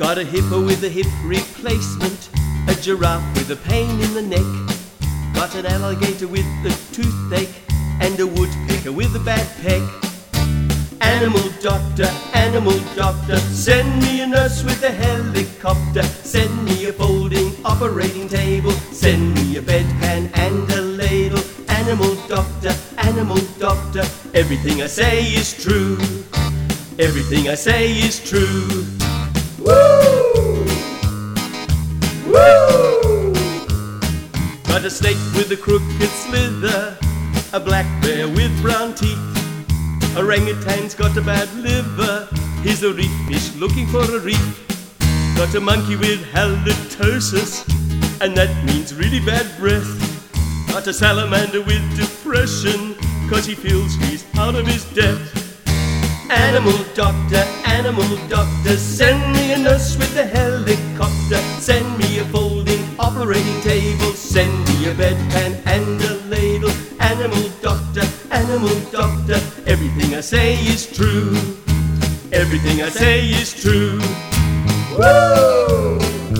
Got a hippo with a hip replacement, a giraffe with a pain in the neck. Got an alligator with a toothache, and a woodpecker with a bad peg. Animal doctor, send me a nurse with a helicopter. Send me a folding operating table. Send me a bedpan and a ladle. Animal doctor, everything I say is true. Everything I say is true. Woo! Woo! Got a snake with a crooked slither, a black bear with brown teeth. Orangutan's got a bad liver, he's a reef fish looking for a reef. Got a monkey with halitosis, and that means really bad breath. Got a salamander with depression, 'cause he feels he's out of his depth. Animal doctor, send me a nurse with a helicopter. Send me a folding operating table. Send me a bedpan and a ladle. Animal doctor, everything I say is true. Everything I say is true. Woo!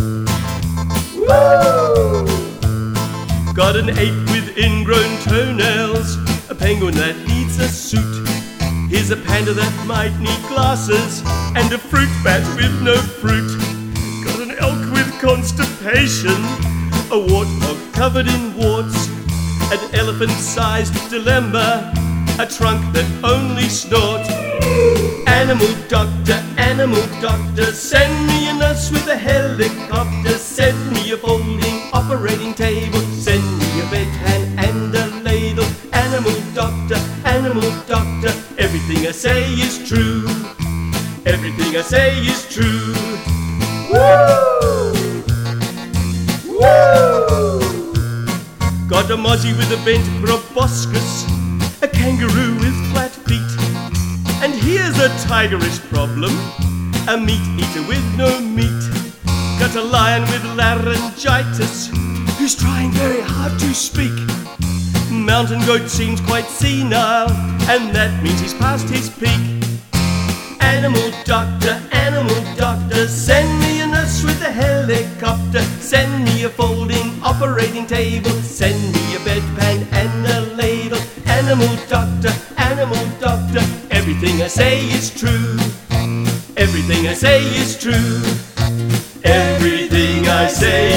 Woo! Got an ape with ingrown toenails, a penguin that needs a suit. Here's a panda that might need glasses, and a fruit bat with no fruit. Got an elk with constipation, a warthog covered in warts, an elephant-sized dilemma, a trunk that only snorts. Animal doctor, send me a nurse with a helicopter. Send me a folding operating table. Send me a bedpan and a ladle. Animal doctor, everything I say is true. Everything I say is true. Woo! Woo! Got a mozzie with a bent proboscis, a kangaroo with flat feet. And here's a tigerish problem, a meat eater with no meat. Got a lion with laryngitis, who's trying very hard to speak. Mountain goat seems quite senile, and that means he's past his peak. Animal doctor, send me a nurse with a helicopter. Send me a folding operating table. Send me a bedpan and a ladle. Animal doctor, everything I say is true. Everything I say is true. Everything I say